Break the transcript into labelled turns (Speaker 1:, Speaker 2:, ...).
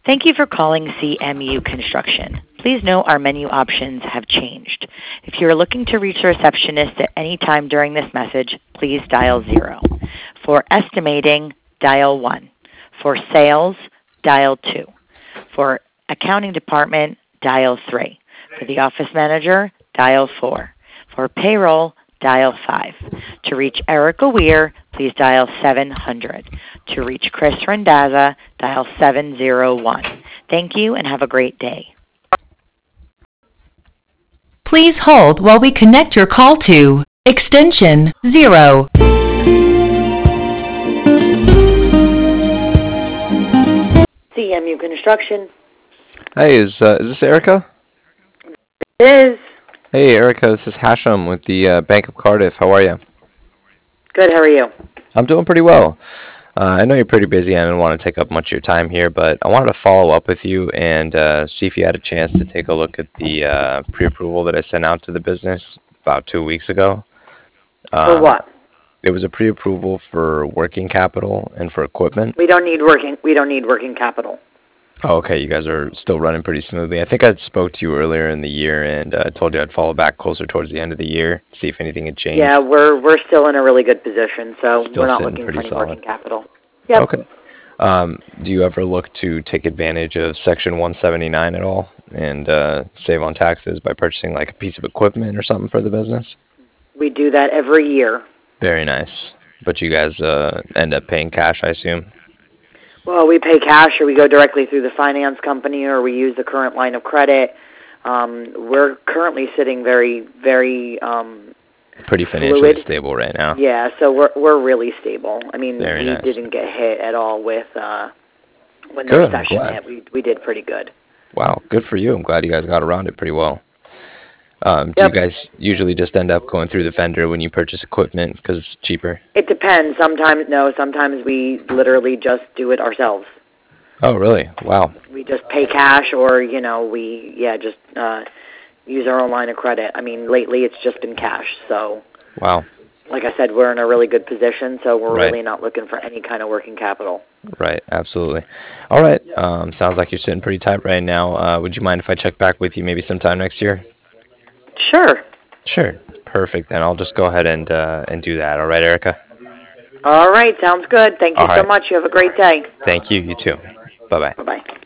Speaker 1: Thank you for calling CMU Construction. Please note our menu options have changed. If you are looking to reach a receptionist at any time during this message, please dial 0. For estimating, dial 1. For sales, dial 2. For accounting department, dial 3. For the office manager, dial 4. For payroll, dial 5. To reach Erica Weir, please dial 700. To reach Chris Randazza, dial 701. Thank you and have a great day.
Speaker 2: Please hold while we connect your call to extension 0.
Speaker 1: CMU Construction.
Speaker 3: Hey, is this Erica?
Speaker 1: It is.
Speaker 3: Hey, Erica, this is Hashem with the Bank of Cardiff. How are you?
Speaker 1: Good, how are you?
Speaker 3: I'm doing pretty well. I know you're pretty busy. I didn't want to take up much of your time here, but I wanted to follow up with you and see if you had a chance to take a look at the pre-approval that I sent out to the business about 2 weeks ago.
Speaker 1: For what?
Speaker 3: It was a pre-approval for working capital and for equipment.
Speaker 1: We don't need working capital.
Speaker 3: Oh, okay. You guys are still running pretty smoothly. I think I spoke to you earlier in the year and told you I'd follow back closer towards the end of the year, see if anything had changed.
Speaker 1: Yeah, we're still in a really good position, so
Speaker 3: Still
Speaker 1: we're not
Speaker 3: sitting
Speaker 1: looking for
Speaker 3: pretty
Speaker 1: any
Speaker 3: solid.
Speaker 1: working capital. Yep.
Speaker 3: Okay. Do you ever look to take advantage of Section 179 at all and save on taxes by purchasing like a piece of equipment or something for the business?
Speaker 1: We do that every year.
Speaker 3: Very nice. But you guys end up paying cash, I assume?
Speaker 1: Well, we pay cash, or we go directly through the finance company, or we use the current line of credit. We're currently sitting very, very
Speaker 3: Pretty financially
Speaker 1: fluid.
Speaker 3: stable right now.
Speaker 1: Yeah, so we're really stable. I mean,
Speaker 3: Very
Speaker 1: we
Speaker 3: nice.
Speaker 1: didn't get hit at all with when the
Speaker 3: Good, I'm
Speaker 1: recession
Speaker 3: glad.
Speaker 1: hit. We did pretty good.
Speaker 3: Wow, good for you. I'm glad you guys got around it pretty well. Do
Speaker 1: Yep.
Speaker 3: you guys usually just end up going through the vendor when you purchase equipment because it's cheaper?
Speaker 1: It depends. Sometimes no. Sometimes we literally just do it ourselves.
Speaker 3: Oh, really? Wow.
Speaker 1: We just pay cash, or we just use our own line of credit. I mean, lately it's just been cash. So,
Speaker 3: Wow.
Speaker 1: like I said, we're in a really good position. So we're
Speaker 3: Right.
Speaker 1: really not looking for any kind of working capital.
Speaker 3: Right, absolutely. All right. Sounds like you're sitting pretty tight right now. Would you mind if I check back with you maybe sometime next year?
Speaker 1: Sure.
Speaker 3: Sure. Perfect. Then I'll just go ahead and do that. All right, Erica?
Speaker 1: All right. Sounds good. Thank you
Speaker 3: All
Speaker 1: so
Speaker 3: right.
Speaker 1: much. You have a great day.
Speaker 3: Thank you. You too. Bye-bye.
Speaker 1: Bye-bye.